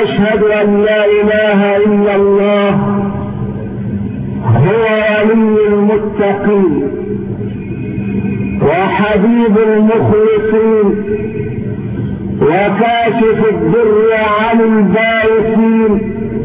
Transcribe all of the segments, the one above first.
وأشهد أن لا إله إلا الله هو ولي المتقين وحبيب المخلصين وكاشف الضر عن البائسين.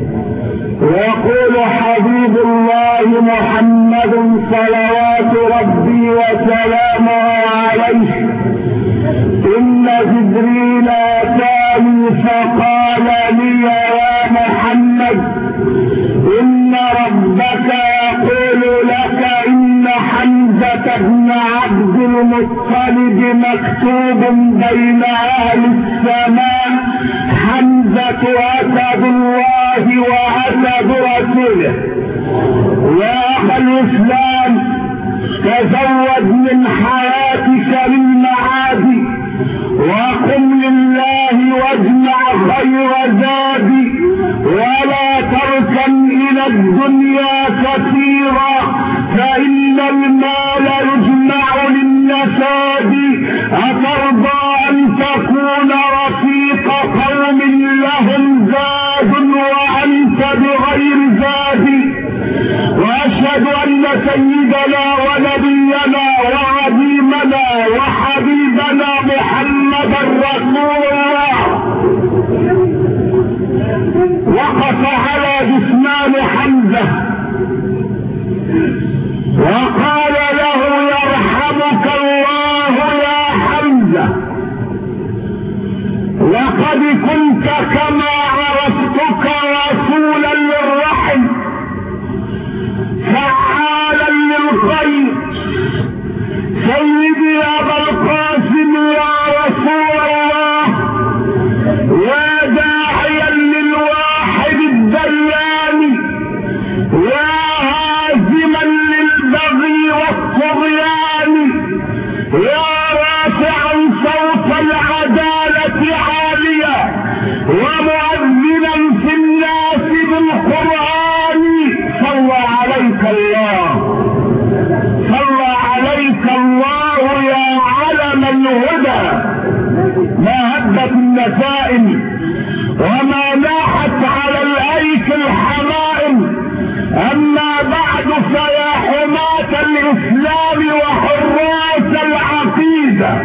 يقول حبيب الله محمد صلوات ربي وسلامه عليه: إن جبريل أتاني فقال لي يا محمد إن ربك يقول لك إن حمزة بن عبد المطلب مكتوب بين أهل السماء. حمزة أسد الله وأسد رسوله. يا أخي الإسلام، تزود من حياتك للمعاد وقم لله واجمع خير زادي، ولا تركن إلى الدنيا كثيرا فإن المال يجمع للنساد. أترضى أن تكون رفيق قوم لهم زاد وأنت بغير زاد؟ وأشهد أن سيدنا ونبينا وعظيمنا وحبيبنا محمدا رسول الله وقف على جثمان حمزة وقال له: يرحمك الله يا حمزة، لقد كنت كما عرفتك رسولا للرحم فعالا للخير. سيدي أبا القاسم يا رسول الله، يا داعيا للواحد الديان، يا هازما للبغي والطغيان، يا رافعا صوت العدالة عاليا ومؤذنا في الناس بالقرآن. صلى عليك الله، صلى عليك الله يا علم الهدى. ما هبت النسائم وما لاحت على الأيك الحمائم. أما بعد فيا حماة الإسلام وحراس العقيدة،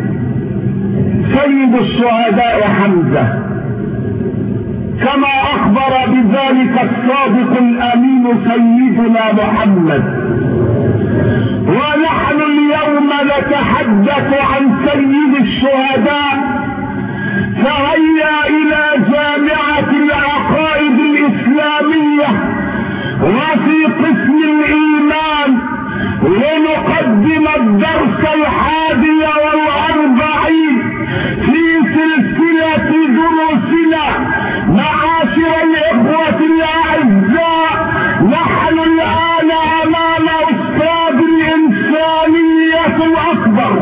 سيد الشهداء حمزة كما أخبر بذلك الصادق الأمين سيدنا محمد. ونحن اليوم نتحدث عن سيد الشهداء، فهيا إلى جامعة العقائد الإسلامية وفي قسم الإيمان لنقدم الدرس 41 في سلسلة دروسنا. معاشر الإخوة الأعزاء، نحن الآن أمام أستاذ الإنسانية الأكبر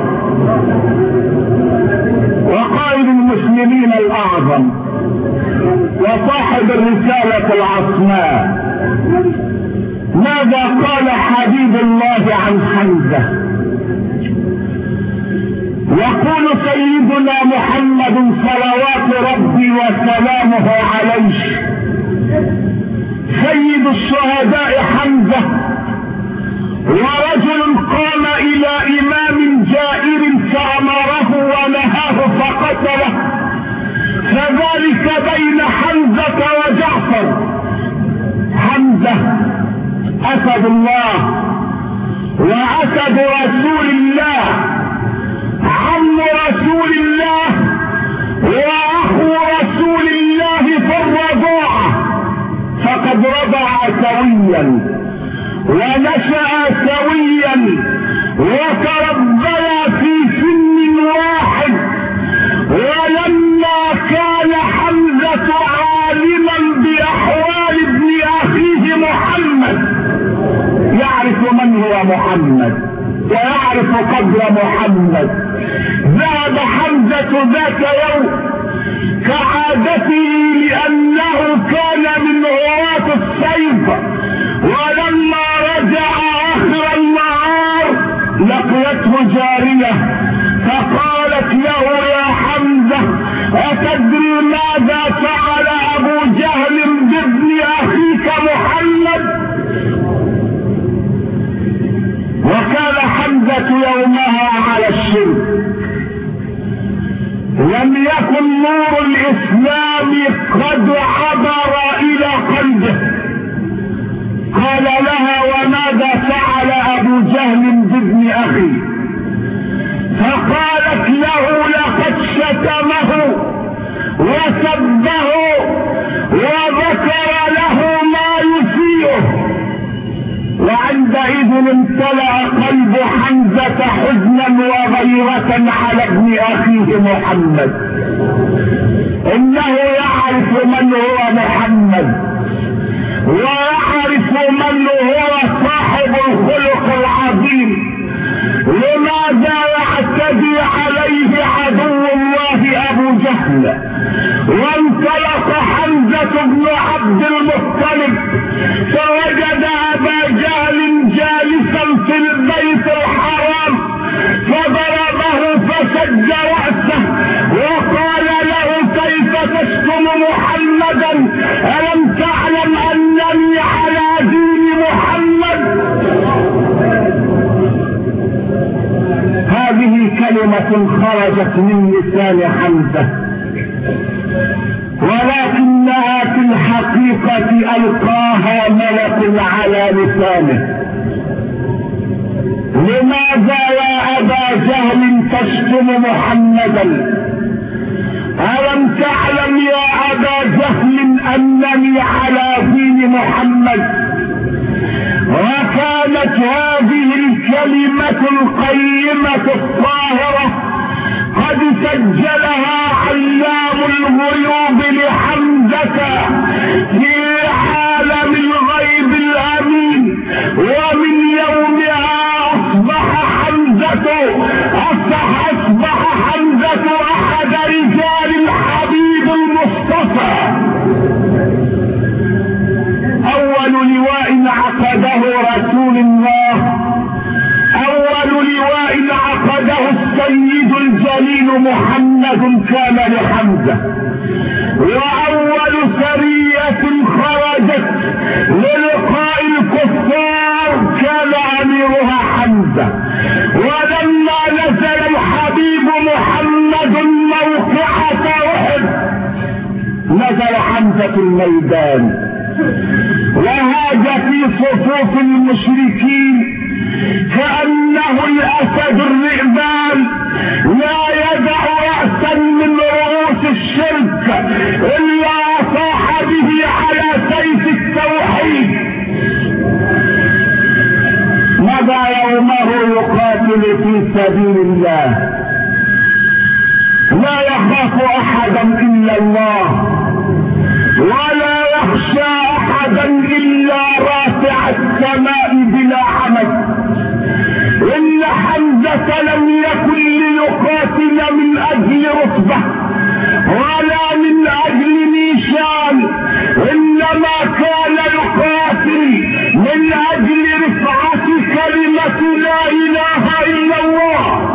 وقائد المسلمين الأعظم وصاحب الرسالة العصماء. ماذا قال حبيب الله عن حمزة؟ يقول سيدنا محمد صلوات ربي وسلامه عليه: سيد الشهداء حمزة، ورجل قام إلى إمام جائر فأمره ونهاه فقتله، فذلك بين حمزة وجعفر. حمزة أسد الله وأسد رسول الله، عم رسول الله وأخو رسول الله في الرضاعة، فقد رضع سويا ونشأ سويا وتربيا في سن واحد. ولما كان حمزة عالما بأحوال ابن أخيه محمد، يعرف من هو محمد ويعرف قدر محمد، ذهب حمزة ذات يوم كعادته لأنه كان من هواة الصيد، ولما رجع آخر النهار لقيته جارية فقالت له: يا حمزة، أتدري ماذا فعل قد عبر الى قلبه. قال لها: وماذا فعل ابو جهل بابن اخي؟ فقالت له: لقد شتمه وسبه وذكر له ما يسيئه. وعندئذ امتلأ قلب حمزة حزنا وغيرة على ابن اخيه محمد. انه يعرف من هو محمد، ويعرف من هو صاحب الخلق العظيم. لماذا يعتدي عليه عدو الله ابو جهل؟ وانطلق حمزة بن عبد المطلب فوجد ابا جهل جالسا في البيت الحرام، فضربه فشج رأسه وقال له: كيف تشتم محمدا؟ ألم تعلم أنني على دين محمد؟ هذه كلمة خرجت من لسان حمزة، ولكنها في الحقيقة ألقاها ملك على لسانه. لماذا يا أبا جهل تشتم محمدا؟ ألم تعلم يا أبا جهل أنني على دين محمد؟ وكانت هذه الكلمة القيمة الطاهرة قد سجلها علام الغيوب لحمزة في عالم الغيب الأمين، ومن يومها أصبح حمزة أحد رجال الحبيب المصطفى. أول لواء عقده رسول الله، أول لواء عقده السيد الجليل محمد كان لحمزة، وأول سرية خرجت للقاء الكفار كان أميرها حمزة. ولما نزل الحبيب محمد موقعة أحد نزل حمزة الميدان وهاج في صفوف المشركين كأنه الأسد الرئبان، لا يدع رأسا من رؤوس الشرك إلا صاح به على سيف التوحيد. مضى يومه يقاتل في سبيل الله، لا يخاف أحدا إلا الله، ولا يخشى أحدا إلا رافع السماء بلا عمد. إن حمزة لم يكن ليقاتل من أجل رتبة ولا من أجل نيشان، إنما كان يقاتل من أجل رفعة كلمة لا إله إلا الله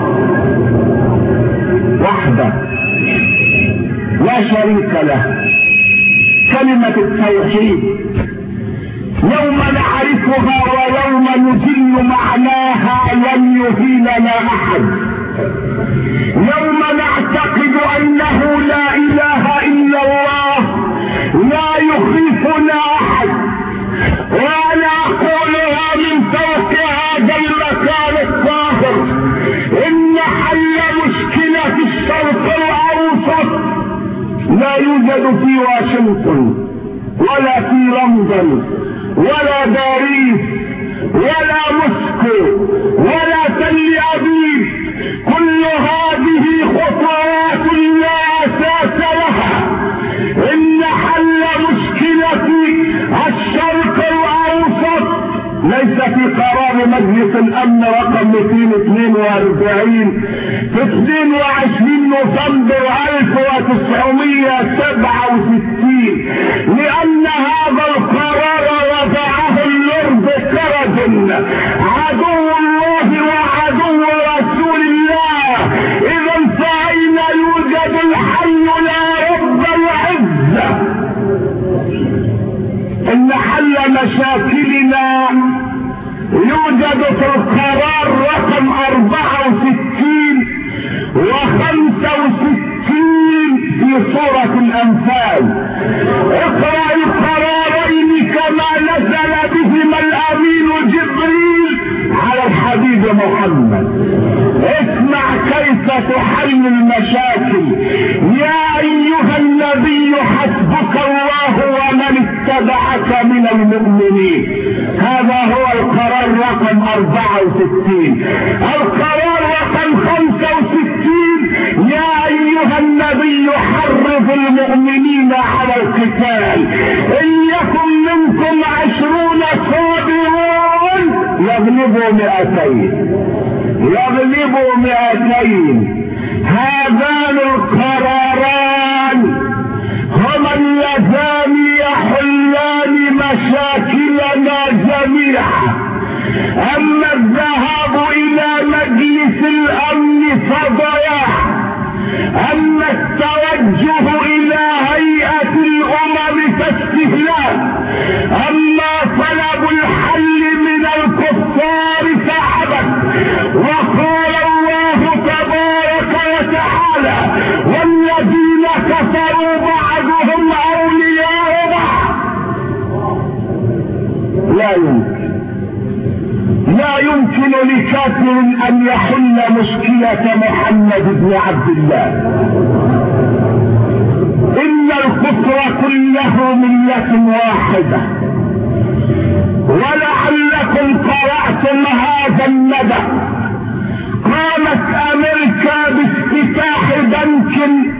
وحده لا شريك له، كلمة التوحيد. يوم نعرفها ويوم نجل معناها لن يهيننا أحد. يوم نعتقد أنه لا إله إلا الله لا يخيفنا أحد. وأنا أقولها من فوق هذا المكان الطاهر: إن حل مشكلة الشرق الأوسط لا يوجد في واشنطن ولا في لندن ولا باريس ولا موسكو ولا تل أبيب. كل هذه خطوات لا أساس لها. إن حل مشكلة الشرق الأوسط ليس في قرار مجلس الأمن رقم 242 في 22 نوفمبر 1967، لأن هذا القرار وضعه اللورد كرزن عدو الله وعدو رسول الله. إذا فأين يوجد الحل لا رب العزة؟ إن حل مشاكلنا يوجد في القرار رقم 64 و65 في سورة الأنفال. اقرأ القرارين كما نزل بهما الامين جبريل على الحبيب محمد. اسمع كيف تحل المشاكل. يا ايها النبي حسبك الله ومن اتبعك من المؤمنين. هذا هو القرار رقم 64. القرار رقم 65: يا ايها النبي حرض المؤمنين على القتال. ان يكن منكم 20 صابرون يغلبوا 200. هذان القراران هما اللذان يحلان مشاكلنا جميعا. اما الذهاب الى مجلس الامن فضياع، اما التوجه الى هيئة الامم فاستهلاك، اما طلب الحل من الكفار فعبث. وقال الله تبارك وتعالى: والذين كفروا بعضهم اولياء بعض. لا يمكن لكافر ان يحل مشكلة محمد بن عبد الله. ان الكفر كله ملة واحدة. ولعلكم قرأتم هذا الندى. قامت امريكا بافتتاح بنك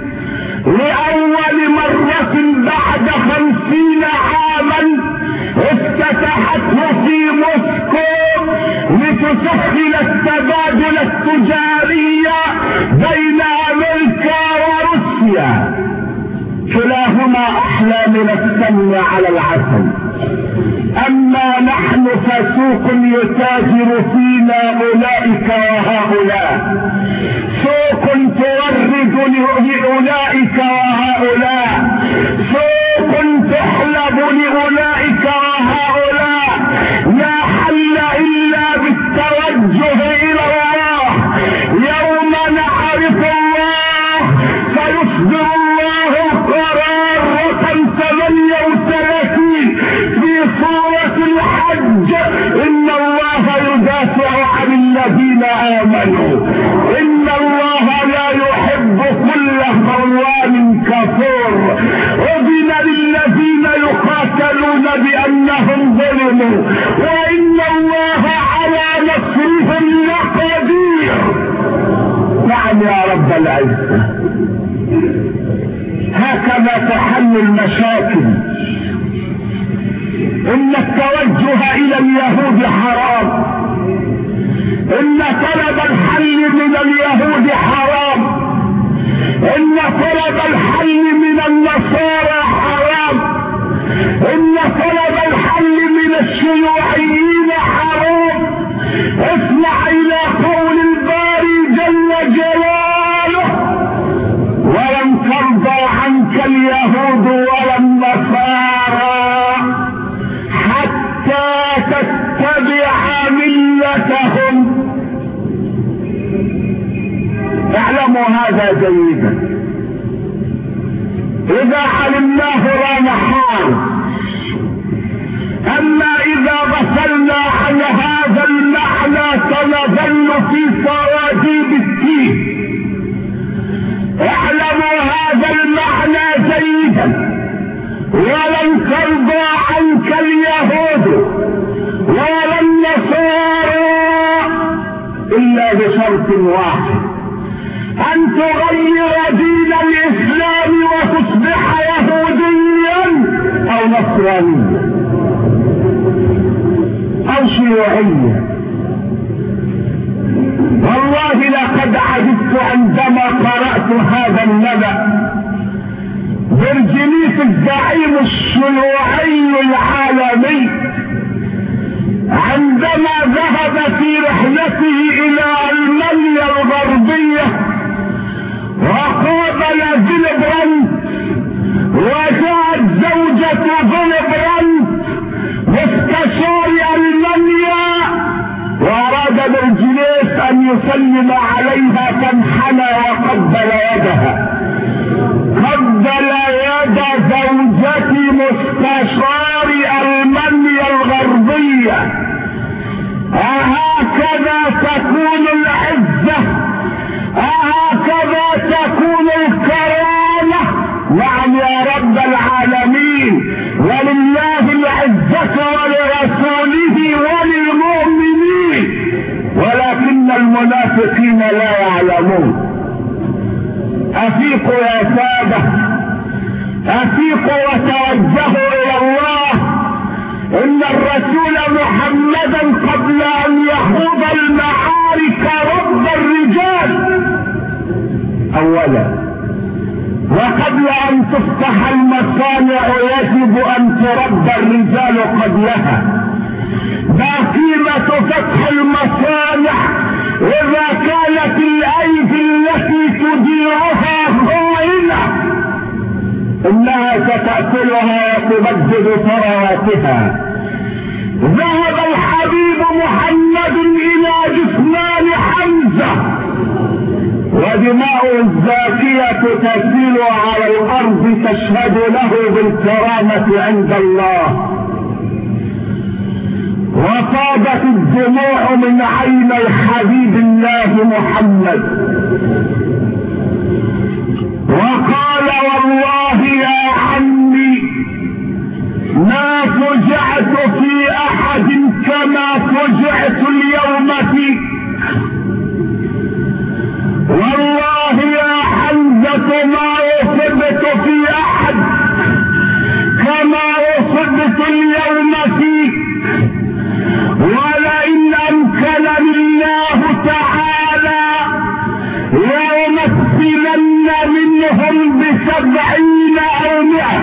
لأول مرة بعد 50 عاما، افتتحته في موسكو لتسهل التبادل التجاري بين امريكا وروسيا. كلاهما احلى من السمن على العسل. اما نحن فسوق يتاجر فينا اولئك وهؤلاء، سوق تورد لاولئك وهؤلاء، سوق تحلب لاولئك وهؤلاء. لا حل الا بالتوجه الى الله. يوم نعرف الله فيصدر الله القرار رقم 38 في سورة الحج: إن الله يدافع عن الذين آمنوا، إن الله لا يحب كل خوان كفور. أذن للذين يقاتلون بأنهم ظلموا وإن الله على نصرهم لقدير. نعم يا رب العزة. هكذا تحل المشاكل. ان التوجه الى اليهود حرام، ان طلب الحل من اليهود حرام، ان طلب الحل من النصارى حرام، ان طلب الحل من الشيوعيين حرام. اسمع الى قول الباري جل جلاله: ولن ترضى عنك اليهود ولا النصارى حتى تتبع ملتهم. اعلموا هذا جيدا. اذا علمناه لا نحار. اما اذا غفلنا عن هذا المعنى سنظل في سراديب التيه. اعلموا هذا المعنى جيدا: ولن ترضى عنك اليهود ولا النصارى الا بشرط واحد: ان تغير دين الاسلام وتصبح يهوديا او نصرانيا او شيوعيا. والله لقد عجبت عندما قرأت هذا النبأ. برجليس الزعيم الشيوعي العالمي عندما ذهب في رحلته الى المانيا الغربية وقابل فيلي براندت، وجاءت زوجة فيلي براندت مستشار المانيا، واراد برجليس ان يسلم عليها فانحنى وقبل يدها. قبل يد زوجتي أفيقوا يا سادة، أفيقوا وتوجهوا إلى الله. إن الرسول محمدا قبل أن يخوض المعارك رب الرجال أولا، وقبل أن تفتح المصانع يجب أن تربى الرجال قبلها. ما قيمة فتح المصانع إذا كانت الأيدي التي تديرها خائنة؟ إنها ستأكلها وتبدد ثرواتها. ذهب الحبيب محمد إلى جثمان حمزة ودماؤه الزاكية تسيل على الأرض تشهد له بالكرامة عند الله، وفاضت الدموع من عيني حبيب الله محمد، وقال والله يا عمي ما فجعت في أحد كما فجعت اليوم فيك. والله يا حمزة ما أصبت في أحد كما أصبت اليوم فيك، ولئن أمكنني الله تعالى لأمثلن منهم ب70 أو 100.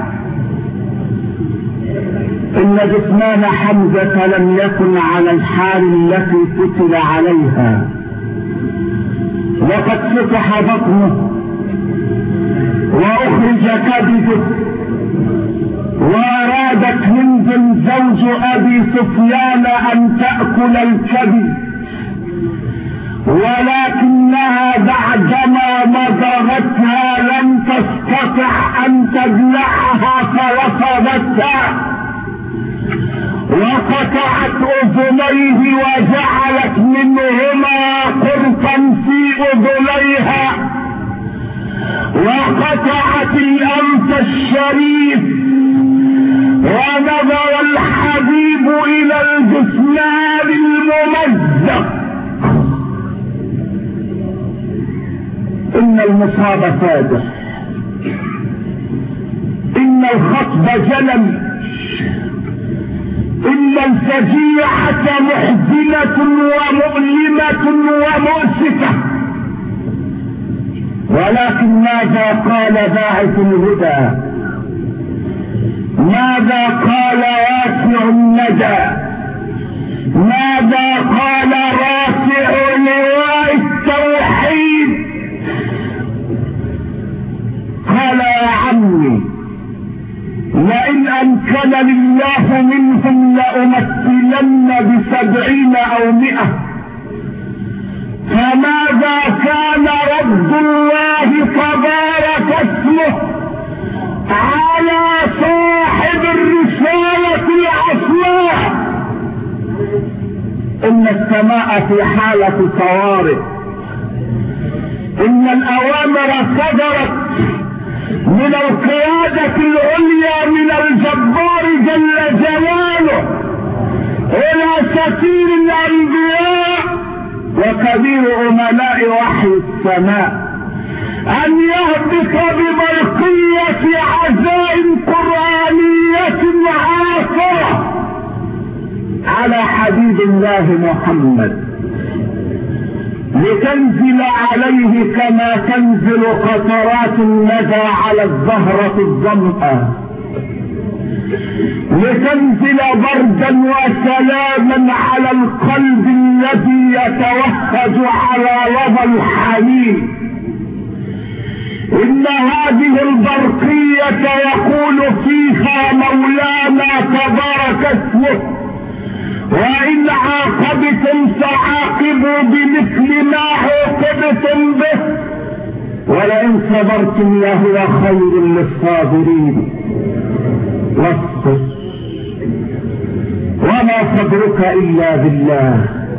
إن جثمان حمزة لم يكن على الحال التي قتل عليها، وقد فتح بطنه وأخرج كبده، وأرادت هند زوج أبي سفيان أن تأكل الكبد، ولكنها بعدما مضغتها لم تستطع أن تبلعها فرفضتها، وقطعت أذنيه وجعلت منهما قرطا في أذنيها، وقطعت الأنف الشريف. ونظر الحبيب إلى الجثمان الممزق. إن المصاب فادح، إن الخطب جلل، إن الفجيعة محزنة ومؤلمة ومؤسفة. ولكن ماذا قال باعث الهدى؟ ماذا قال واسع الندى؟ ماذا قال رافع لواء التوحيد؟ قال يا عمي لئن أمكنني الله منهم لأمثلن ب70 أو 100. فماذا كان رب الله تبارك اسمه على صاحب الرسالة العصماء؟ إن السماء في حالة طوارئ، إن الأوامر صدرت من القيادة العليا من الجبار جل جلاله إلى سفير الأنبياء وكبير أمناء وحي السماء أن يهبط ببرقية عزائم قرآنية عاصرة على حبيب الله محمد، لتنزل عليه كما تنزل قطرات الندى على الزهرة الظمأة، لتنزل بردا وسلاما على القلب الذي يتوهج على لظى الحنين. إن هذه البرقية يقول فيها مولانا تبارك اسمه وإن عاقبتم فعاقبوا بمثل ما عوقبتم به ولئن صبرتم لهو خير للصابرين. واصبر وما صبرك إلا بالله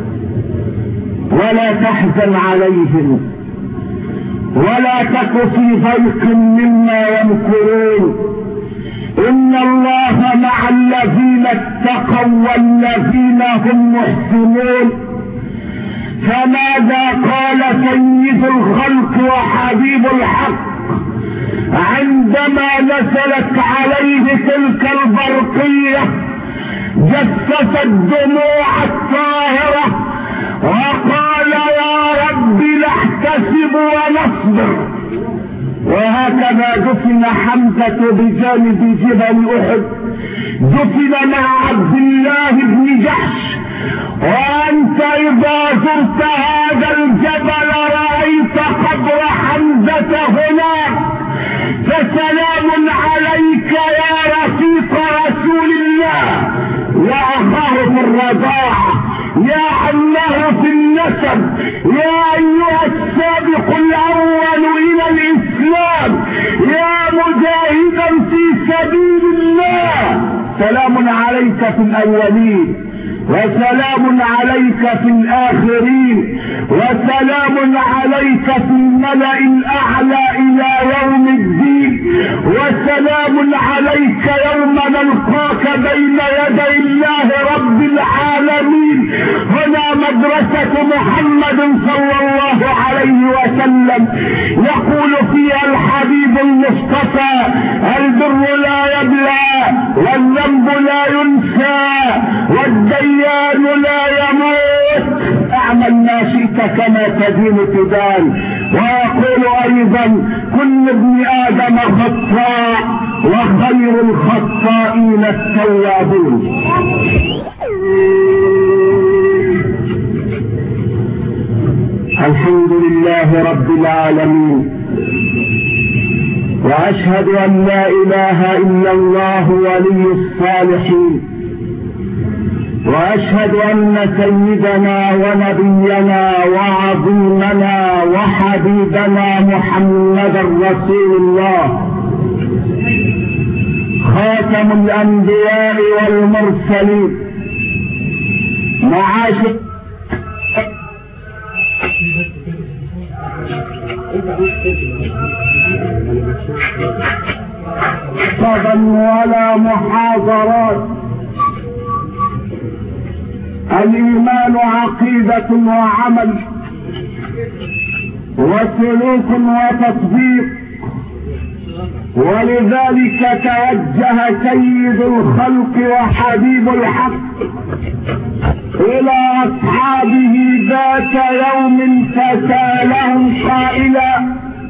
ولا تحزن عليهم ولا تك في ضيق مما يمكرون. إن الله مع الذين اتقوا والذين هم محسنون. فماذا قال سيد الخلق وحبيب الحق عندما نزلت عليه تلك البرقية جسست الدموع الطاهرة وقال يا رب نحتسب ونصبر. وهكذا دفن حمزة بجانب جبل أحد، دفن مع عبد الله بن جحش. وأنت إذا زرت هذا الجبل رأيت قبر حمزة هناك، فسلام عليك يا رفيق رسول الله، يا أخاه في الرضاعة، يا عمه في النسب، يا أيها السابق الأول إلى الإسلام، يا مجاهدا في سبيل الله، سلام عليك في الأولين وسلام عليك في الآخرين وسلام عليك في الملأ الأعلى إلى يوم الدين، وسلام عليك يوم نلقاك بين يدي الله رب العالمين. هنا مدرسة محمد صلى الله عليه وسلم يقول فيها الحبيب المصطفى: البر لا يبلى والذنب لا ينسى والديان لا يموت، اعمل ما شئت كما تدين تدان. ويقول ايضا: كل ابن ادم خطاء وخير الخطائين التوابون. الحمد لله رب العالمين، واشهد ان لا اله الا الله ولي الصالحين، واشهد ان سيدنا ونبينا وعظيمنا وحبيبنا محمدا رسول الله، خاتم الانبياء والمرسلين. معاشر صدى ولا محاضرات، الإيمان عقيدة وعمل وسلوك وتطبيق. ولذلك توجه سيد الخلق وحبيب الحق إلى أصحابه ذات يوم فسألهم قائلا: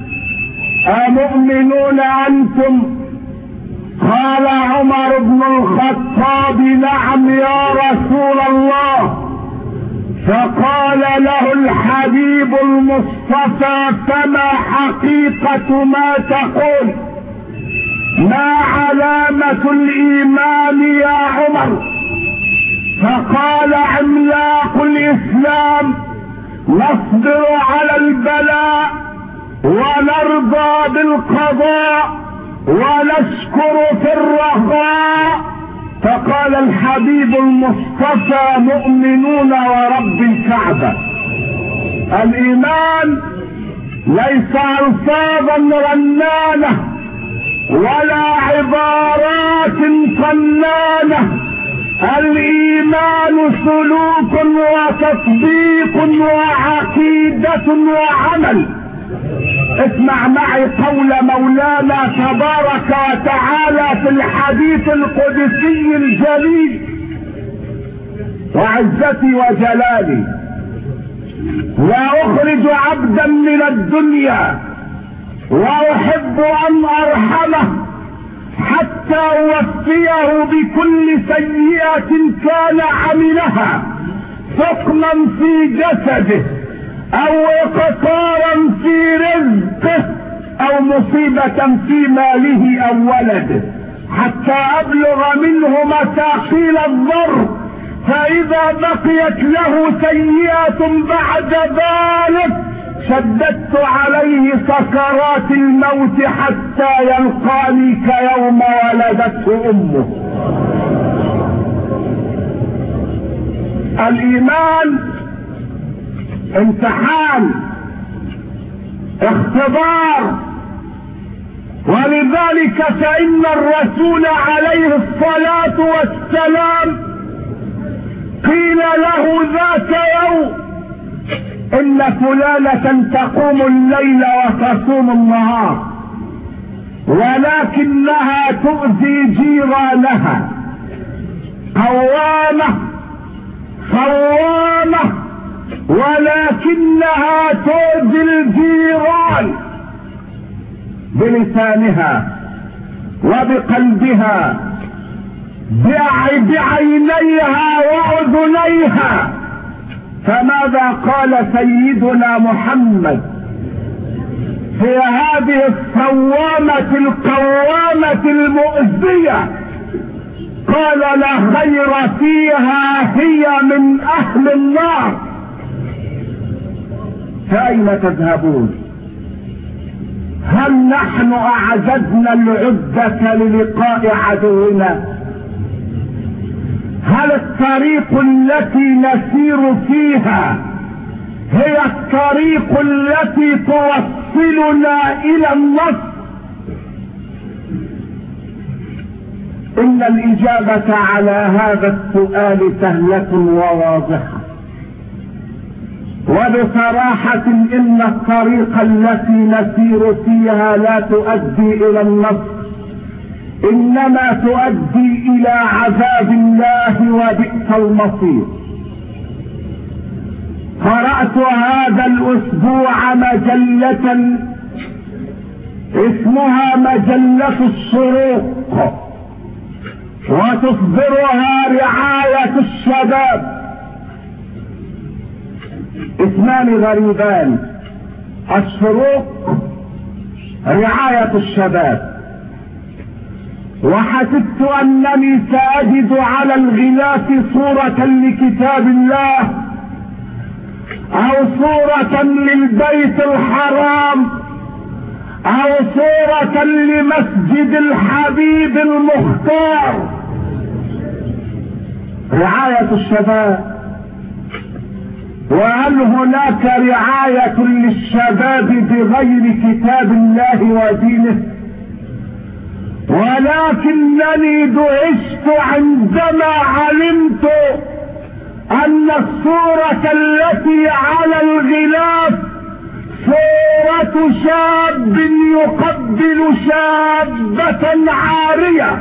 أمؤمنون أنتم؟ قال عمر بن الخطاب: نعم يا رسول الله. فقال له الحبيب المصطفى: فما حقيقة ما تقول؟ ما علامة الإيمان يا عمر؟ فقال: عملاق الإسلام، نصبر على البلاء ونرضى بالقضاء ونشكر في الرخاء. فقال الحبيب المصطفى: مؤمنون ورب الكعبة. الإيمان ليس ألفاظا رنانة ولا عبارات فنانة، الإيمان سلوك وتطبيق وعقيدة وعمل. اسمع معي قول مولانا تبارك وتعالى في الحديث القدسي الجليل: وعزتي وجلالي لا أخرج عبدا من الدنيا وأحب أن أرحمه حتى أوفيه بكل سيئة كان عملها، سقما في جسده أو إقطارا في رزقه أو مصيبة في ماله أو ولده، حتى أبلغ منه مثاقيل الضر، فإذا بقيت له سيئة بعد ذلك شددت عليه سكرات الموت حتى يلقاني كيوم ولدته أمه. الإيمان امتحان، اختبار. ولذلك فإن الرسول عليه الصلاة والسلام قيل له ذات يوم: إن فلانة تقوم الليل وتصوم النهار ولكنها تؤذي جيرانها، قوامة صوامة، ولكنها تؤذي الجيران بلسانها وبقلبها بعينيها وأذنيها. فماذا قال سيدنا محمد في هذه الصوامة القوامة المؤذية؟ قال لا خير فيها، هي من أهل النار. فأين تذهبون؟ هل نحن أعددنا العدة للقاء عدونا؟ هل الطريق التي نسير فيها هي الطريق التي توصلنا إلى النصر؟ إن الإجابة على هذا السؤال سهلة وواضحة، وبصراحة إن الطريق التي نسير فيها لا تؤدي إلى النصر، إنما تؤدي إلى عذاب الله وبئس المصير. قرأت هذا الأسبوع مجلة اسمها مجلة الشروق، وتصدرها رعاية الشباب. اسمان غريبان، الشروق رعاية الشباب. وحسبت أنني سأجد على الغلاف صورة لكتاب الله أو صورة للبيت الحرام أو صورة لمسجد الحبيب المختار. رعاية الشباب. وهل هناك رعاية للشباب بغير كتاب الله ودينه؟ ولكنني دهشت عندما علمت أن الصورة التي على الغلاف صورة شاب يقبل شابة عارية.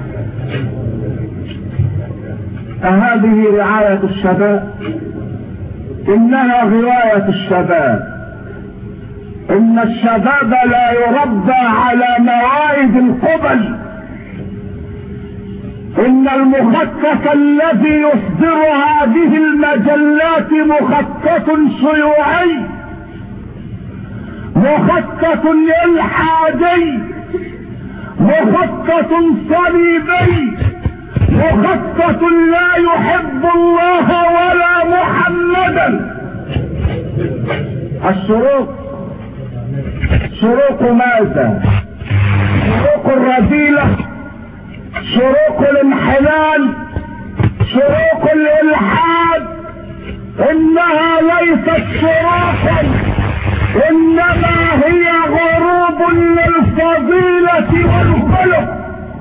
أهذه رعاية الشباب؟ إنها غواية الشباب. إن الشباب لا يربى على موائد القبل. إن المخطط الذي يصدر هذه المجلات مخطط شيوعي، مخطط إلحادي، مخطط صليبي، مخطط لا يحب الله ولا محمدا. الشروق شروق ماذا؟ شروق الرذيلة، شروق الانحلال، شروق الإلحاد. إنها ليست شروقا، إنما هي غروب للفضيلة والخلق.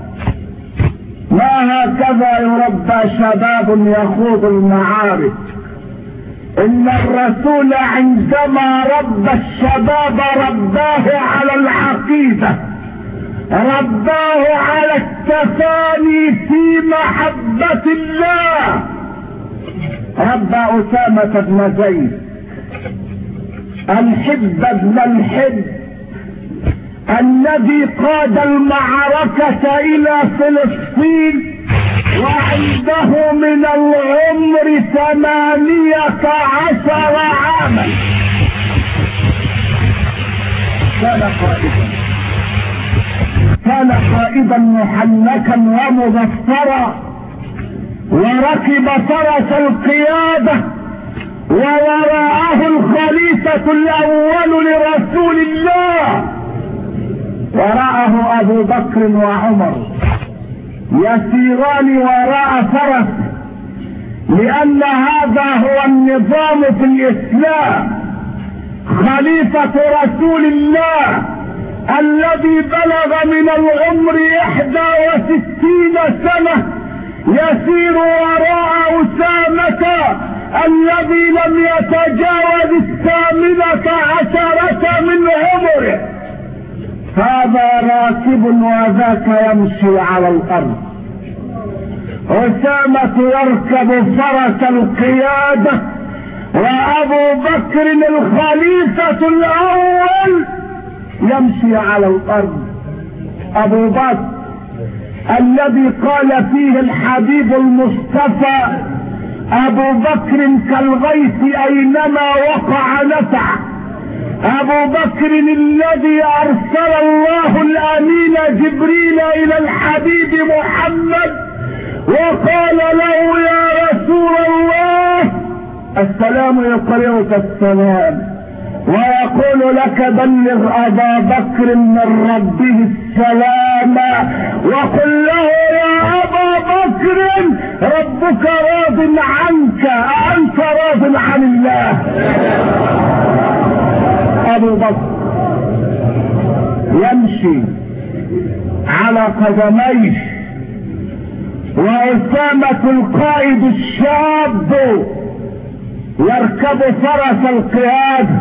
ما هكذا يربى شباب يخوض المعارك. إن الرسول عندما ربى الشباب رباه على العقيدة، رباه على التفاني في محبة الله. ربى أسامة بن زيد، الحب بن الحب، الذي قاد المعركة إلى فلسطين وعنده من العمر 18 عاما. كان قائدا محنكا ومظفرا، وركب فرس القيادة، ووراءه الخليفة الأول لرسول الله، وراءه أبو بكر وعمر يسيران وراء فرس، لأن هذا هو النظام في الإسلام. خليفة رسول الله الذي بلغ من العمر 61 سنة يسير وراء أسامة الذي لم يتجاوز 18 من عمره، هذا راكب وذاك يمشي على الارض. أسامة يركب فرس القيادة، وأبو بكر الخليفة الأول يمشي على الأرض. أبو بكر الذي قال فيه الحبيب المصطفى: أبو بكر كالغيث أينما وقع نفع. أبو بكر الذي أرسل الله الأمين جبريل إلى الحبيب محمد وقال له: يا رسول الله، السلام يقرئك السلام ويقول لك: بلغ أبا بكر من ربه السلام، وقل له: يا أبا بكر ربك راض عنك، أنت راض عن الله. أبو بكر يمشي على قدميه، وأسامة القائد الشاب يركب فرس القيادة.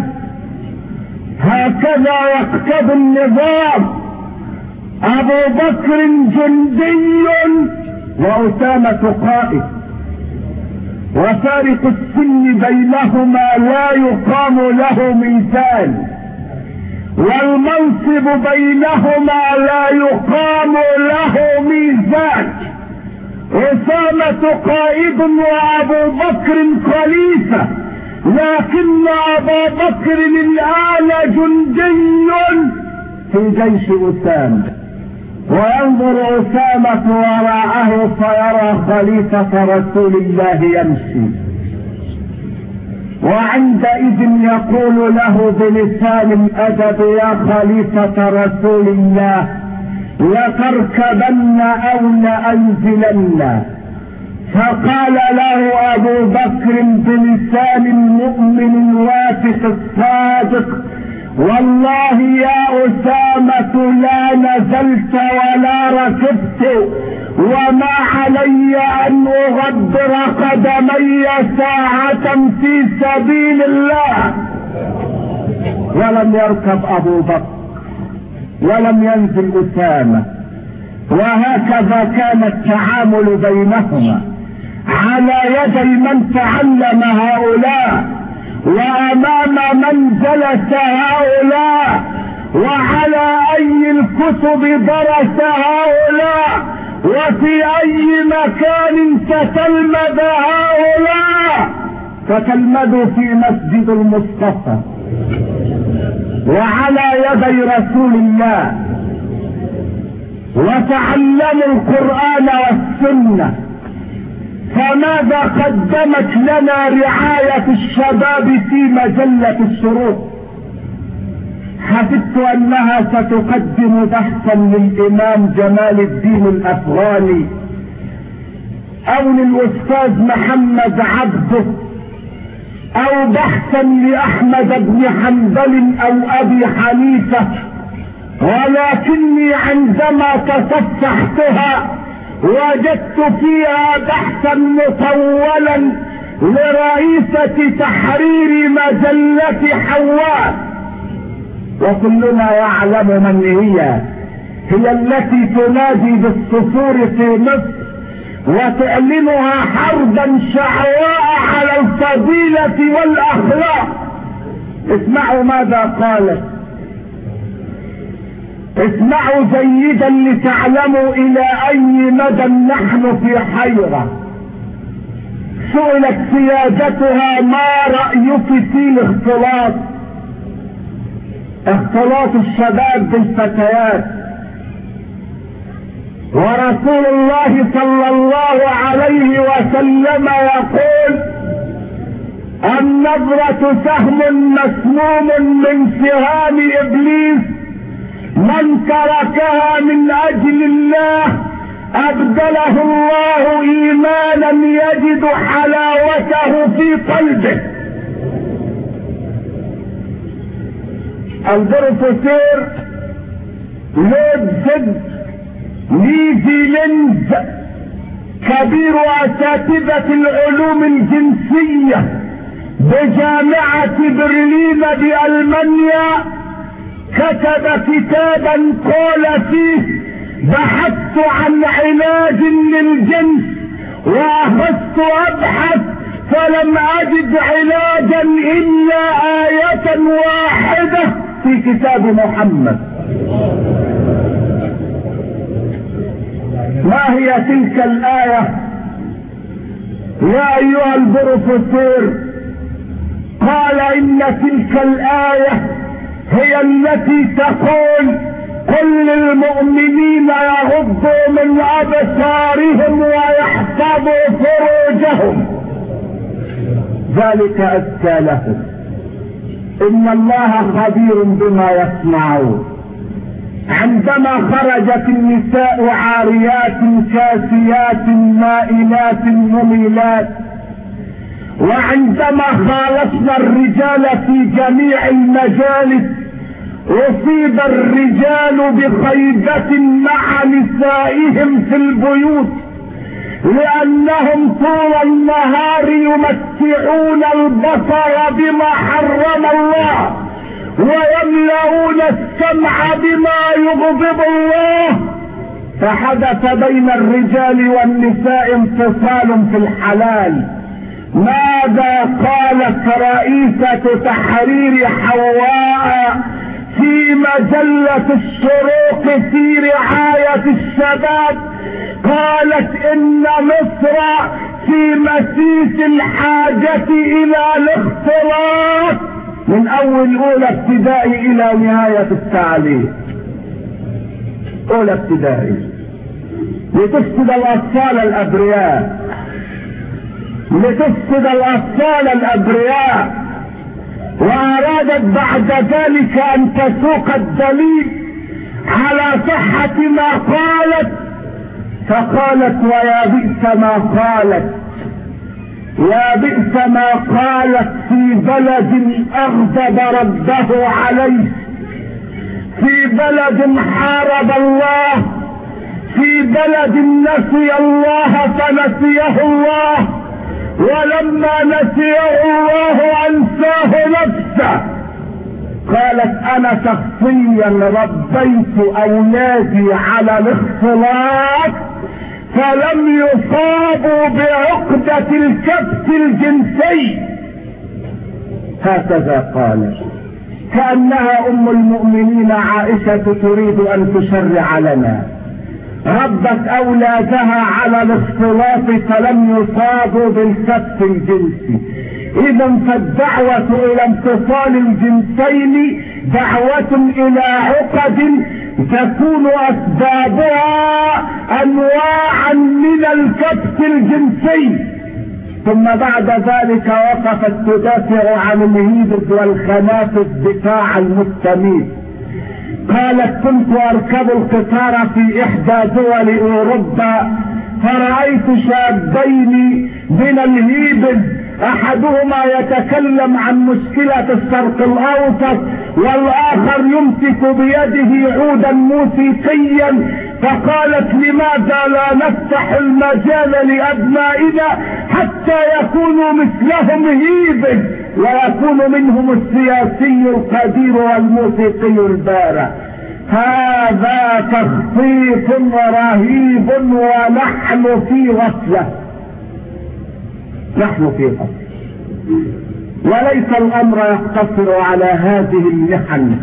هكذا يقتضي النظام. أبو بكر جندي وأسامة قائد، وفارق السن بينهما لا يقام له ميزان، والمنصب بينهما لا يقام له ميزان. أسامة قائد وأبو بكر خليفة، لكن أبا بكر الآن جندي في جيش أسامة، وينظر أسامة وراءه فيرى خليفة رسول الله يمشي، وعندئذ يقول له بلسان الأدب: يا خليفة رسول الله، لتركبن أو لأنزلن. فقال له أبو بكر بلسان المؤمن الواثق الصادق: والله يا أسامة لا نزلت ولا ركبت، وما علي أن أغبر قدمي ساعة في سبيل الله. ولم يركب أبو بكر ولم ينزل أسامة، وهكذا كان التعامل بينهما على يدي من تعلم هؤلاء، وأمام من جلس هؤلاء، وعلى أي الكتب درس هؤلاء، وفي أي مكان تتلمذ هؤلاء. فتلمذوا في مسجد المصطفى وعلى يدي رسول الله، وتعلموا القرآن والسنة. فماذا قدمت لنا رعاية الشباب في مجلة الشروق؟ حسبت أنها ستقدم بحثا للإمام جمال الدين الأفغاني أو للأستاذ محمد عبده، أو بحثا لأحمد بن حنبل أو أبي حنيفة، ولكني عندما تصفحتها وجدت فيها بحثا مطولا لرئيسة تحرير مجلة حواء، وكلنا يعلم من هي التي تنادي بالصفور في مصر وتعلنها حربا شعواء على الفضيلة والأخلاق. اسمعوا ماذا قالت، اسمعوا جيدا لتعلموا إلى أي مدى نحن في حيرة. سئلت سيادتها: ما رأيك في الاختلاط، اختلاط الشباب بالفتيات؟ ورسول الله صلى الله عليه وسلم يقول: النظرة سهم مسموم من سهام إبليس، من تركها من أجل الله أبدله الله إيمانا يجد حلاوته في قلبه. البروفيسور لودفيد نيزيلند كبير اساتذة العلوم الجنسية بجامعة برلين بألمانيا، كتب كتابا قال فيه: بحثت عن علاج للجنس واخذت ابحث فلم اجد علاجا الا آية واحدة في كتاب محمد. ما هي تلك الآية يا ايها البروفيسور؟ قال: ان تلك الآية هي التي تقول: قل للمؤمنين يغضوا من ابصارهم ويحفظوا فروجهم ذلك ازكى لهم ان الله خبير بما يصنعون. عندما خرجت النساء عاريات كاسيات مائلات مميلات، وعندما خالصنا الرجال في جميع المجالس، أصيب الرجال بخيبة مع نسائهم في البيوت، لأنهم طول النهار يمتعون البصر بما حرم الله ويملؤون السمع بما يغضب الله، فحدث بين الرجال والنساء انفصال في الحلال. ماذا قالت رئيسة تحرير حواء في مجلة الشروق في رعاية الشباب؟ قالت: ان مصر في مسيس الحاجة الى الاختلاط من اول اولى ابتدائي الى نهاية التعليم. اولى ابتدائي لتفسد الاطفال الابرياء، لتفسد الاطفال الابرياء، وارادت بعد ذلك ان تسوق الدليل على صحة ما قالت، فقالت: ويا بئس ما قالت، يا بئس ما قالت في بلد اغضب ربه عليه، في بلد حارب الله، في بلد نسي الله فنسيه الله، ولما نسيه الله انساه نفسه. قالت: انا شخصيا ربيت اولادي على الاختلاط فلم يصابوا بعقدة الكبت الجنسي. هكذا قالت، كأنها ام المؤمنين عائشة تريد ان تشرع لنا. ربت اولادها على الاختلاط فلم يصابوا بالكبت الجنسي. اذا فالدعوة الى انفصال الجنسين دعوة الى عقد تكون اسبابها انواعا من الكبت الجنسي. ثم بعد ذلك وقفت تدافع عن الهيبز والخنافس دفاع المستميت. قالت: كنت اركب القطار في احدى دول اوروبا فرأيت شابين من الهيبز، احدهما يتكلم عن مشكلة الشرق الاوسط والاخر يمسك بيده عودا موسيقيا، فقالت: لماذا لا نفتح المجال لابنائنا حتى يكونوا مثلهم هيبز ويكون منهم السياسي القدير والموسيقي البارع. هذا تخطيط رهيب ونحن في غفلة، نحن في غفلة. وليس الامر يقتصر على هذه المحن.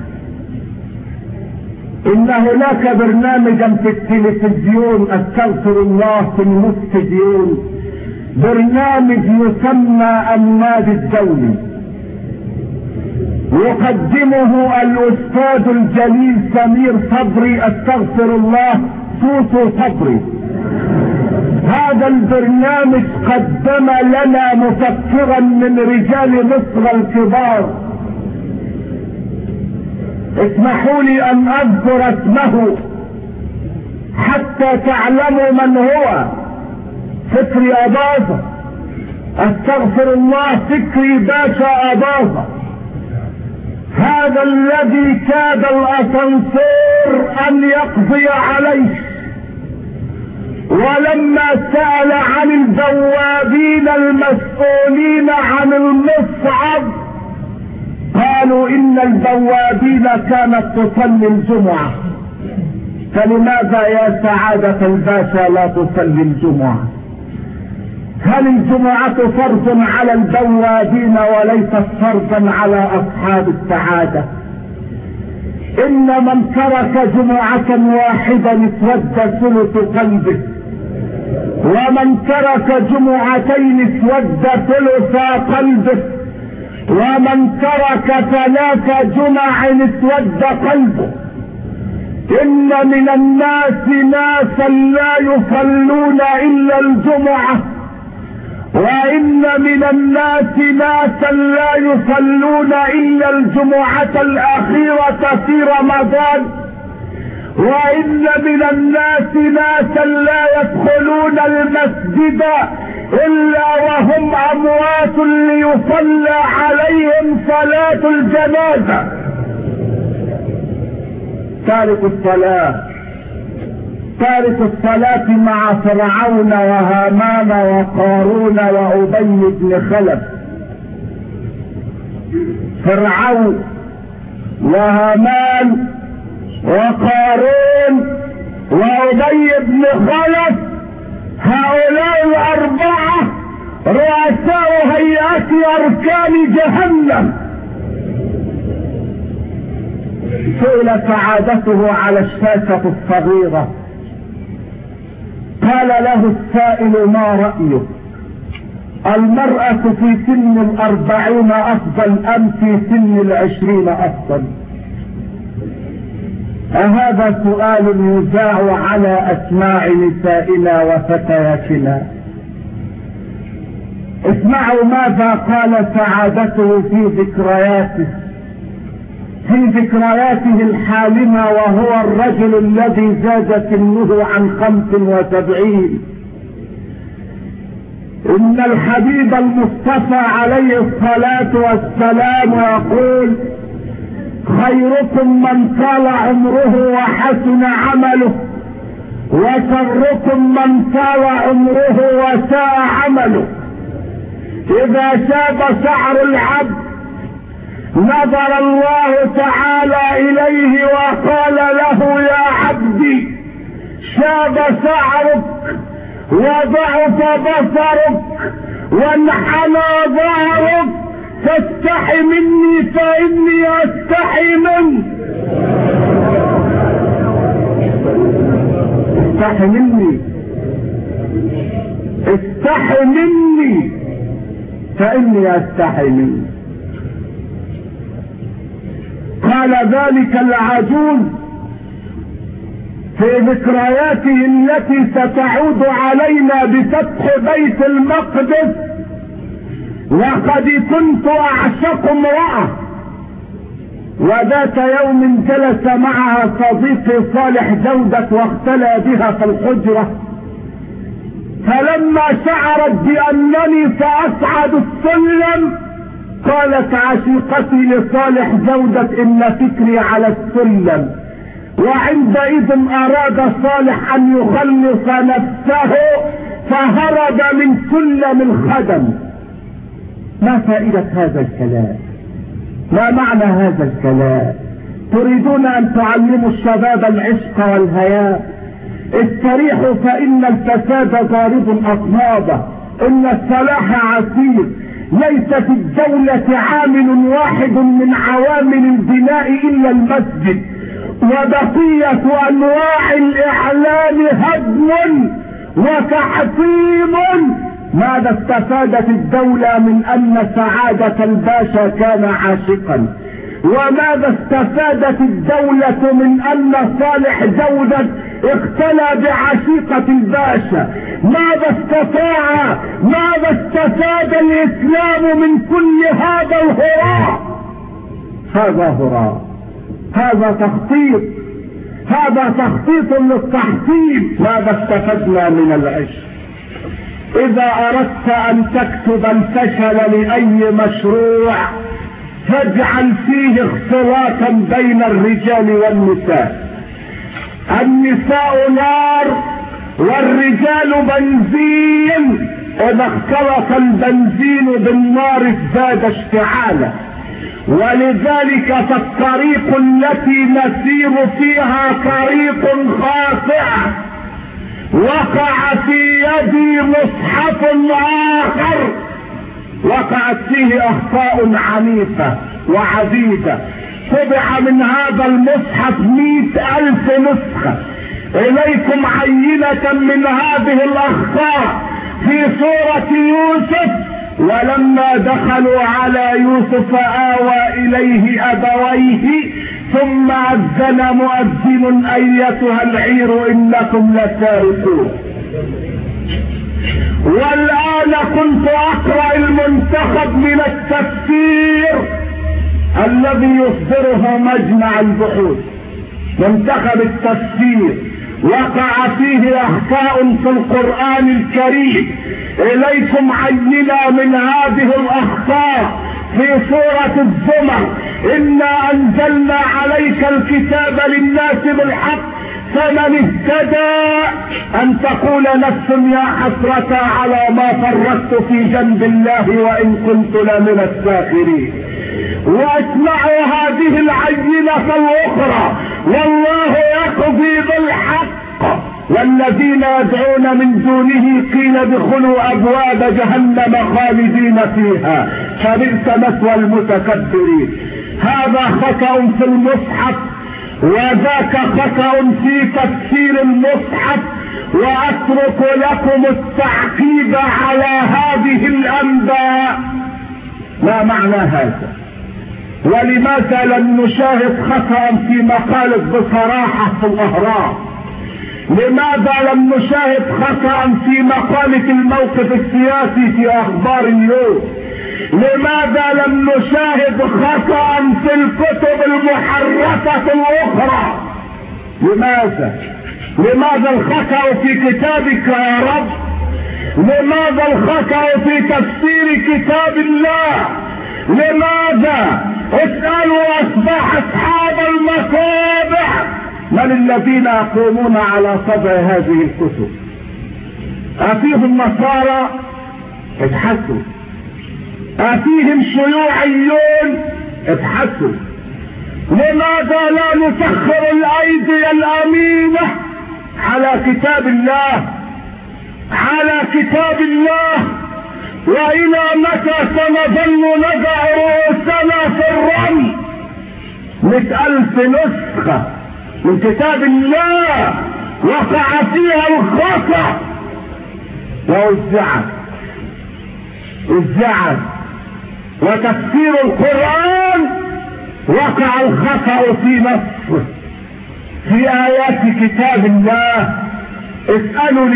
ان هناك برنامجا في التلفزيون، استغفر الله، في المستديون، برنامج يسمى النادي الدولي، يقدمه الاستاذ الجليل سمير صبري، استغفر الله، سوسو صبري. هذا البرنامج قدم لنا مفكرا من رجال مصر الكبار، اسمحوا لي ان اذكر اسمه حتى تعلموا من هو. فكري أباظة، استغفر الله، فكري باشا أباظة. هذا الذي كاد الاسانسير ان يقضي عليه، ولما سأل عن البوابين المسؤولين عن المصعد قالوا إن البوابين كانت تصلي الجمعة، فلماذا يا سعادة الباشا لا تصلي الجمعة؟ هل الجمعة فرض على البوابين وليست فرضا على أصحاب السعادة؟ إن من ترك جمعة واحدة اسود ثلث قلبه، ومن ترك جمعتين اسود ثلث قلبه، ومن ترك 3 جمع اسود قلبه. إن من الناس ناسا لا يصلون إلا الجمعة، وإن من الناس ناسا لا يصلون إلا الجمعة الأخيرة في رمضان، وإن من الناس ناسا لا يدخلون المسجد إلا وهم أموات ليصلى عليهم صلاة الجنازة. تارك الصلاة مع فرعون وهامان وقارون وأبي بن خلف. فرعون وهامان وقارون وأبي بن خلف، هؤلاء الأربعة رؤساء هيئات أركان جهنم. سئل سعادته على الشاشة الصغيرة، قال له السائل: ما رأيك؟ المرأة في سن 40 أفضل أم في سن 20 أفضل؟ أهذا سؤال يذاع على أسماع نسائنا وفتياتنا. اسمعوا ماذا قال سعادته في ذكرياته الحالمة، وهو الرجل الذي زاد سنه عن 75. إن الحبيب المصطفى عليه الصلاة والسلام يقول: خيركم من طال عمره وحسن عمله، وشركم من طال عمره وساء عمله. إذا شاب شعر العبد نظر الله تعالى إليه وقال له: يا عبدي، شاب شعرك وضعف بصرك وانحنى ظهرك، فاستحي مني فإني أستحي منك. استحي مني فإني أستحي منك. قال ذلك العجوز في ذكرياته التي ستعود علينا بفتح بيت المقدس: لقد كنت أعشق امرأة، وذات يوم جلس معها صديقي صالح جودة واختلى بها في الحجرة، فلما شعرت بأنني سأصعد السلم قالت عشيقتي لصالح جودة: إن فكري على السلم. وعندئذ أراد صالح أن يخلص نفسه فهرب من سلم الخدم. ما فائدة هذا الكلام؟ ما معنى هذا الكلام؟ تريدون أن تعلموا الشباب العشق والهياء؟ استريحوا فإن الفساد ضارب أصنابه، إن الصلاح عسير. ليس في الدولة عامل واحد من عوامل البناء إلا المسجد، وبقية أنواع الإعلام هدم وتحطيم. ماذا استفادت الدولة من أن سعادة الباشا كان عاشقا؟ وماذا استفادت الدولة من أن صالح جودة اختلى بعشيقة الباشا؟ ماذا استفاد الإسلام من كل هذا الهراء؟ هذا هراء، هذا تخطيط للتحطيم. ماذا استفدنا من العشق؟ إذا أردت أن تكتب الفشل لأي مشروع فاجعل فيه اختلاطا بين الرجال والنساء. النساء نار والرجال بنزين، إذا اختلط البنزين بالنار ازداد اشتعالا. ولذلك فالطريق التي نسير فيها طريق خاطئ. وقع في يدي مصحف آخر وقعت فيه أخطاء عنيفة وعديدة. طبع من هذا المصحف 100,000 نسخة. إليكم عينة من هذه الأخطاء في سورة يوسف: ولما دخلوا على يوسف آوى إليه أبويه ثم أذن مؤذن أيتها العير إنكم لسارقون. والآن كنت أقرأ المنتخب من التفسير الذي يصدره مجمع البحوث، منتخب التفسير، وقع فيه أخطاء في القرآن الكريم. إليكم عينة من هذه الأخطاء في سورة الزمر: إنا أنزلنا عليك الكتاب للناس بالحق فمن اهتدى أن تقول نفس يا حسرة على ما فرطت في جنب الله وإن كنت لمن الساخرين. واسمعوا هذه العينة الأخرى: والله يقضي بالحق والذين يدعون من دونه قيل ادخلوا أبواب جهنم خالدين فيها فبئس مثوى المتكبرين. هذا خطأ في المصحف وذاك خطأ في تفسير المصحف. وأترك لكم التعقيب على هذه الأنباء. ما معنى هذا؟ ولماذا لم نشاهد خطأ في مقالة بصراحة في الأهرام؟ لماذا لم نشاهد خطأ في مقالة الموقف السياسي في أخبار اليوم؟ لماذا لم نشاهد خطأ في الكتب المحرفة الأخرى؟ لماذا الخطأ في كتابك يا رب؟ لماذا الخطأ في تفسير كتاب الله؟ لماذا؟ اسألوا أصبح أصحاب المصابح من الذين يقومون على طبع هذه الكتب؟ أفيهم نصارى؟ ابحثوا. أفيهم شيوعيون؟ ابحثوا. لماذا لا نسخر الأيدي الأمينة على كتاب الله؟ على كتاب الله. وإلى متى سنظل نضع رؤوسنا في الرمل؟ 100,000 نسخة من كتاب الله وقع فيها الخطأ ووزعت. وتفسير القرآن وقع الخطأ في نصه في آيات كتاب الله. اسألوا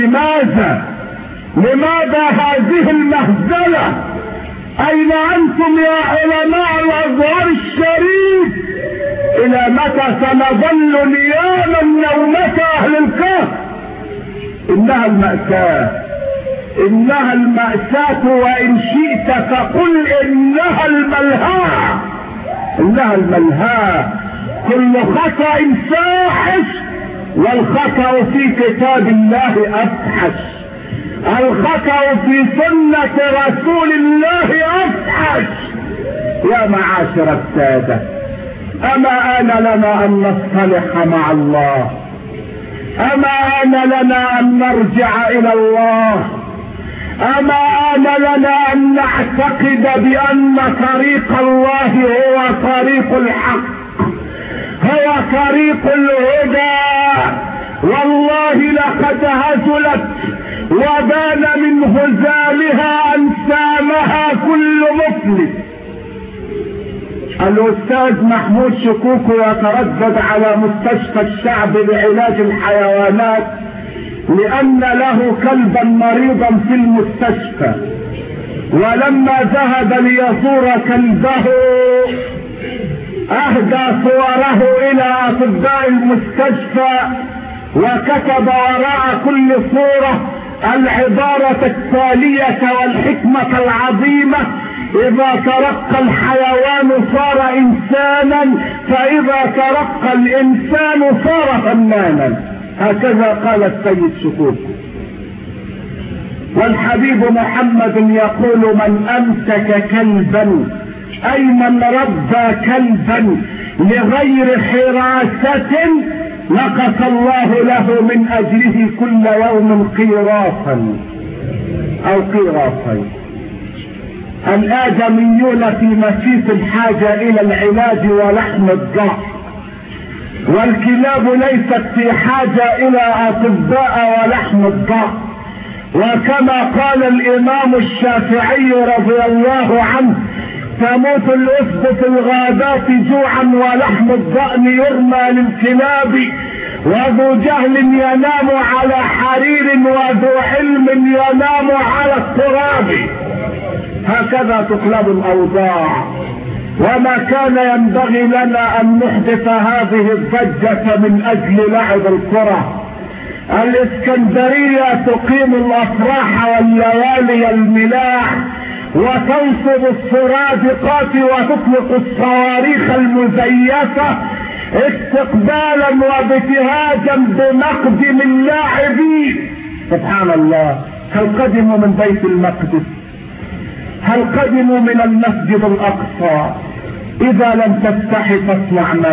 لماذا هذه المهزلة؟ أين أنتم يا علماء الأزهر الشريف؟ إلى متى سنظل نياما نومة أهل الكهف؟ إنها المأساة وإن شئت فقل إنها الملهى. كل خطأ فاحش والخطأ في كتاب الله أفحش. الخطأ في سنة رسول الله أفحش. يا معاشر السادة، أما آن لنا أن نصطلح مع الله؟ أما آن لنا أن نرجع إلى الله؟ أما آن لنا أن نعتقد بأن طريق الله هو طريق الحق، هو طريق الهدى؟ والله لقد هزلت وبان من هزالها أن سامها كل مفلس. الأستاذ محمود شكوكو يتردد على مستشفى الشعب لعلاج الحيوانات لأن له كلبا مريضا في المستشفى، ولما ذهب ليزور كلبه أهدى صوره إلى أطباء المستشفى وكتب وراء كل صورة العبارة التالية والحكمة العظيمة: إذا ترقى الحيوان صار إنسانا، فإذا ترقى الإنسان صار فنانا. هكذا قال السيد شكوك. والحبيب محمد يقول من امسك كلبا اي من ربى كلبا لغير حراسة نقص الله له من اجله كل يوم قيراصا او قيراصين. الادميون في مسيس الحاجة الى العلاج ولحم الضعف، والكلاب ليست في حاجة الى اطباء ولحم الضعف. وكما قال الامام الشافعي رضي الله عنه تموت الاسد في الغابات جوعا ولحم الضأن يرمى للكلاب، وذو جهل ينام على حرير وذو علم ينام على التراب. هكذا تقلب الاوضاع. وما كان ينبغي لنا ان نحدث هذه الضجة من اجل لعب الكرة. الاسكندرية تقيم الافراح والليالي الملاح وتنصب السرادقات وتطلق الصواريخ المزيفة استقبالا وابتهاجا بمقدم اللاعبين. سبحان الله، هل قدموا من بيت المقدس؟ هل قدموا من المسجد الاقصى؟ اذا لم تستحي فاصنع ما